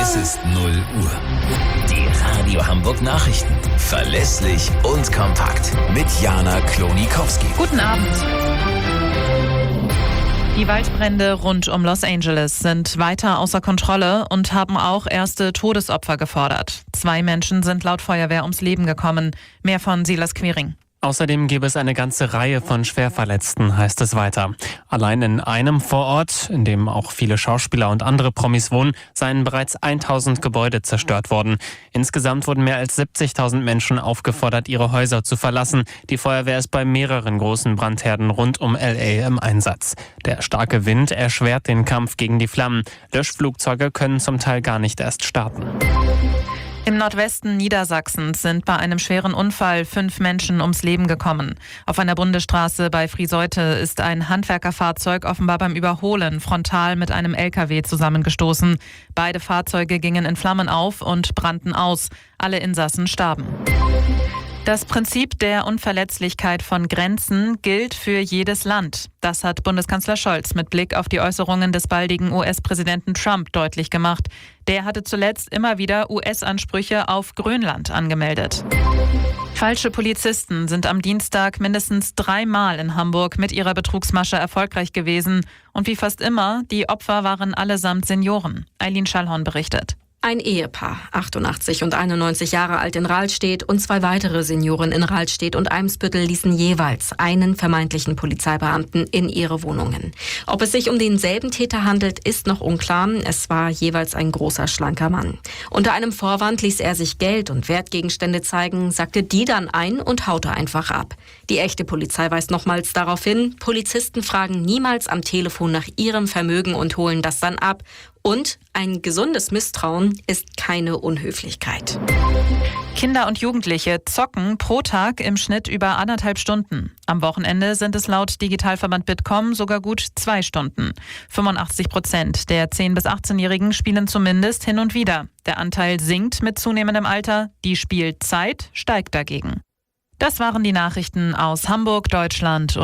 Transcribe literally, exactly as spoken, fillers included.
Es ist null Uhr. Die Radio Hamburg Nachrichten. Verlässlich und kompakt. Mit Jana Klonikowski. Guten Abend. Die Waldbrände rund um Los Angeles sind weiter außer Kontrolle und haben auch erste Todesopfer gefordert. Zwei Menschen sind laut Feuerwehr ums Leben gekommen. Mehr von Silas Quiring. Außerdem gäbe es eine ganze Reihe von Schwerverletzten, heißt es weiter. Allein in einem Vorort, in dem auch viele Schauspieler und andere Promis wohnen, seien bereits tausend Gebäude zerstört worden. Insgesamt wurden mehr als siebzigtausend Menschen aufgefordert, ihre Häuser zu verlassen. Die Feuerwehr ist bei mehreren großen Brandherden rund um L A im Einsatz. Der starke Wind erschwert den Kampf gegen die Flammen. Löschflugzeuge können zum Teil gar nicht erst starten. Im Nordwesten Niedersachsens sind bei einem schweren Unfall fünf Menschen ums Leben gekommen. Auf einer Bundesstraße bei Frieseute ist ein Handwerkerfahrzeug offenbar beim Überholen frontal mit einem L K W zusammengestoßen. Beide Fahrzeuge gingen in Flammen auf und brannten aus. Alle Insassen starben. Das Prinzip der Unverletzlichkeit von Grenzen gilt für jedes Land. Das hat Bundeskanzler Scholz mit Blick auf die Äußerungen des baldigen U S-Präsidenten Trump deutlich gemacht. Der hatte zuletzt immer wieder U S-Ansprüche auf Grönland angemeldet. Falsche Polizisten sind am Dienstag mindestens dreimal in Hamburg mit ihrer Betrugsmasche erfolgreich gewesen. Und wie fast immer, die Opfer waren allesamt Senioren. Eileen Schallhorn berichtet. Ein Ehepaar, achtundachtzig und einundneunzig Jahre alt in Rahlstedt und zwei weitere Senioren in Rahlstedt und Eimsbüttel ließen jeweils einen vermeintlichen Polizeibeamten in ihre Wohnungen. Ob es sich um denselben Täter handelt, ist noch unklar. Es war jeweils ein großer, schlanker Mann. Unter einem Vorwand ließ er sich Geld und Wertgegenstände zeigen, sagte die dann ein und haute einfach ab. Die echte Polizei weist nochmals darauf hin, Polizisten fragen niemals am Telefon nach ihrem Vermögen und holen das dann ab. Und ein gesundes Misstrauen ist keine Unhöflichkeit. Kinder und Jugendliche zocken pro Tag im Schnitt über anderthalb Stunden. Am Wochenende sind es laut Digitalverband Bitkom sogar gut zwei Stunden. fünfundachtzig Prozent der zehn- bis achtzehnjährigen spielen zumindest hin und wieder. Der Anteil sinkt mit zunehmendem Alter, die Spielzeit steigt dagegen. Das waren die Nachrichten aus Hamburg, Deutschland.